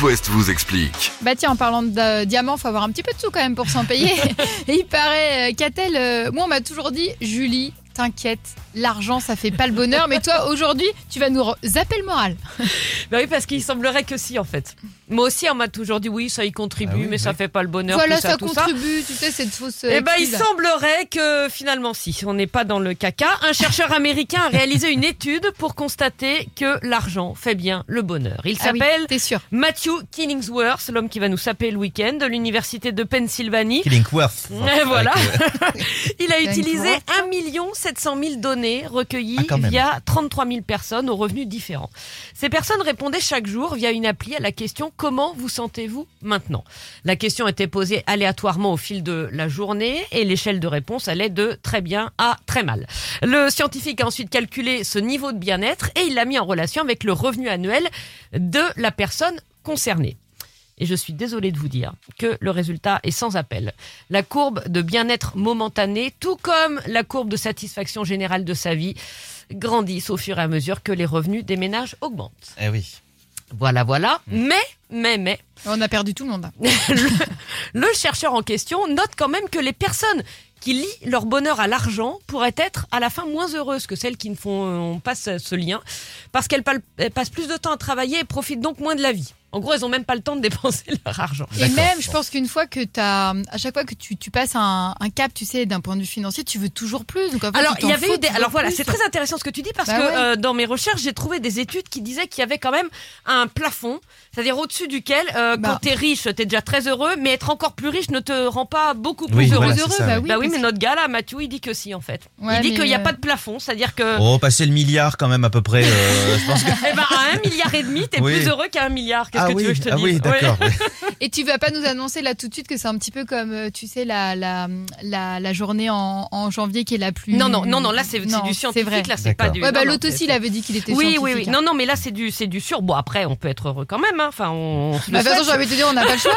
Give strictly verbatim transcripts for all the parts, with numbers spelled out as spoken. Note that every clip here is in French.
West vous explique. Bah tiens, en parlant de euh, diamants, faut avoir un petit peu de sous quand même pour s'en payer. Et il paraît, euh, Catel, euh, moi on m'a toujours dit, Julie, t'inquiète, l'argent ça fait pas le bonheur. Mais toi aujourd'hui, tu vas nous re- zapper le moral. Bah oui, parce qu'il semblerait que si en fait. Moi aussi, on m'a toujours dit oui, ça y contribue, Ah oui, mais oui. ça fait pas le bonheur. Voilà, tout ça, ça tout contribue, tu sais, cette fausse. Eh ben, il excuse. semblerait que finalement, si on n'est pas dans le caca, un chercheur américain a réalisé une étude pour constater que l'argent fait bien le bonheur. Il Ah oui, s'appelle t'es sûr. Matthew Killingsworth, l'homme qui va nous saper le week-end, de l'université de Pennsylvanie. Killingworth. Et voilà. Il a Killingsworth. utilisé un million sept cent mille données recueillies Ah, quand même. via trente-trois mille personnes aux revenus différents. Ces personnes répondaient chaque jour via une appli à la question « Comment vous sentez-vous maintenant ?» La question était posée aléatoirement au fil de la journée et l'échelle de réponse allait de très bien à très mal. Le scientifique a ensuite calculé ce niveau de bien-être et il l'a mis en relation avec le revenu annuel de la personne concernée. Et je suis désolée de vous dire que le résultat est sans appel. La courbe de bien-être momentané, tout comme la courbe de satisfaction générale de sa vie, grandissent au fur et à mesure que les revenus des ménages augmentent. Eh oui. Voilà, voilà. Mais, mais, mais, On a perdu tout le monde. le, le chercheur en question note quand même que les personnes qui lient leur bonheur à l'argent pourraient être à la fin moins heureuses que celles qui ne font pas ce, ce lien, parce qu'elles pal- elles passent plus de temps à travailler et profitent donc moins de la vie. En gros, elles n'ont même pas le temps de dépenser leur argent. Et D'accord. même, je pense qu'une fois que t'as, à chaque fois que tu, tu passes un, un cap, tu sais, d'un point de vue financier, tu veux toujours plus. Donc, en fait, Alors, tu il y t'en avait fous eu des... toujours Alors voilà, plus. c'est très intéressant ce que tu dis parce Bah que ouais. euh, dans mes recherches, j'ai trouvé des études qui disaient qu'il y avait quand même un plafond, c'est-à-dire au-dessus duquel, euh, Bah. quand t'es riche, t'es déjà très heureux, mais être encore plus riche ne te rend pas beaucoup plus Oui, heureux. voilà, c'est heureux, ça, bah ouais. oui. bah oui, parce mais notre gars là, Mathieu, il dit que si en fait. Ouais, il dit mais, qu'il n'y a euh, pas de plafond, c'est-à-dire que Oh, passer le milliard quand même à peu près. euh, je pense que... eh ben, à un milliard et demi, t'es Oui. plus heureux qu'à un milliard. Qu'est-ce ah que oui, tu veux que je te ah dise? oui, Ouais. d'accord. ouais. Et tu vas pas nous annoncer là tout de suite que c'est un petit peu comme, euh, tu sais, la, la, la, la journée en, en janvier qui est la plus. Non, non, non, non, là c'est c'est Non, du scientifique, vrai. là c'est pas D'accord. du. Ouais, bah non, non, l'autre c'est- aussi, il avait dit qu'il était Oui, scientifique. oui, oui. hein. Non, non, mais là c'est du, c'est du sûr. Bon, après, on peut être heureux quand même. Hein. Enfin, on. se le Bah, de toute façon, souhaite. j'ai envie de te dire, on n'a pas le choix.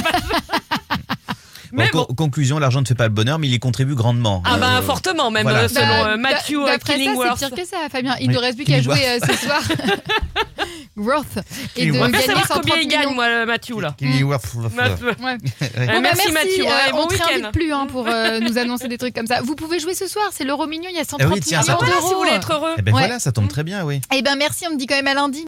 Bon, Mais con- bon. Conclusion, l'argent ne fait pas le bonheur, mais il y contribue grandement. Ah bah Euh, fortement même, voilà. euh, selon Bah, euh, Matthew d'a- euh, D'après ça, Killingworth. c'est pire que ça, Fabien. Il Oui, ne reste plus qu'à jouer Killingworth. euh, ce soir. Worth. Et de Killingworth. On va gagner savoir cent combien trente il gagne, millions. moi, euh, Matthew, là. Killingworth. Matthew. Ouais. Ouais. Euh, Bon, bah, merci, Mathieu. euh, Ouais, bon on te week-end. réinvite plus hein, pour euh, nous annoncer des trucs comme ça. Vous pouvez jouer ce soir, c'est l'euro mignon, il y a cent Ah trente oui, tiens, ça millions tombe. Voilà, d'euros. si vous voulez être heureux. Eh ben Ouais. voilà, ça tombe très bien, oui. Eh ben merci, on me dit quand même à lundi.